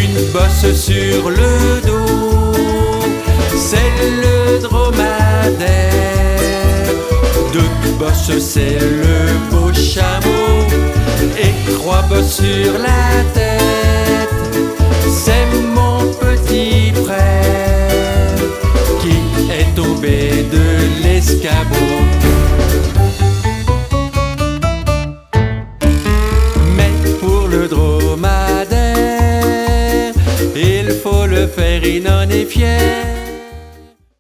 une bosse sur le dos, c'est le dromadaire. Deux bosses, c'est le beau chameau, et trois bosses sur la tête, c'est mon petit frère qui est tombé de l'escabeau. Mais pour le dromadaire, il faut le faire, il en est fier.